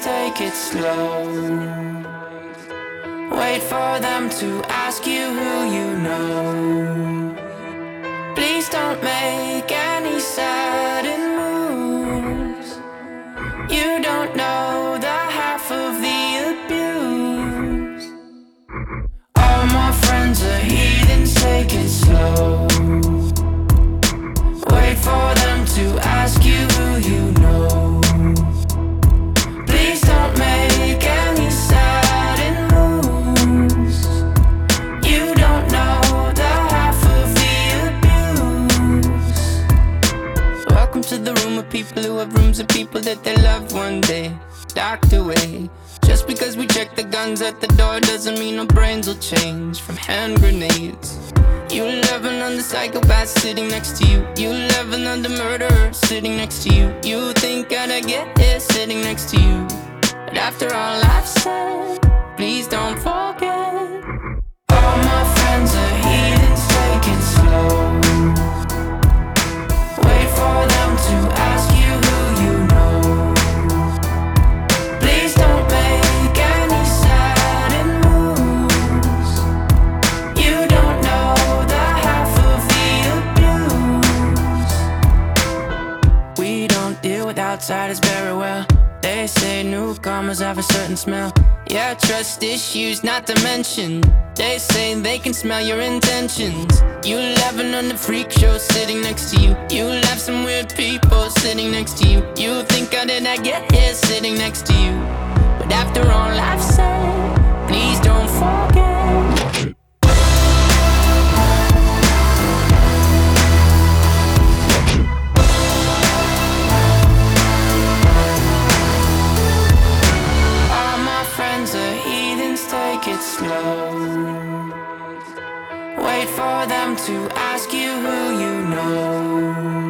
take it slow. Wait for them to ask you who you know. Please don't make any sudden moves. You don't know the half of the abuse. All my friends are heathens, take it slow. Wait for them to ask you who you know. Please don't make any sudden moves. You don't know the half of the abuse. Welcome to the room of people who have rooms of people that they loved one day docked away. Just because we check the guns at the door doesn't mean our brains will change from hand grenades. You love another psychopath sitting next to you. You love another murderer sitting next to you. You think I'd get here sitting next to you. But after all I've said, please don't forget. All my friends are heathens, take it slow. Wait for them to ask you who you know. Please don't make any sudden moves. You don't know the half of the abuse. We don't deal with outsiders very well. They say newcomers have a certain smell. Yeah, trust issues not to mention. They say they can smell your intentions. You laughing on the freak show sitting next to you. You laugh some weird people sitting next to you. You think I did not get here sitting next to you. But after all I've said, please don't forget. Take it slow. Wait for them to ask you who you know.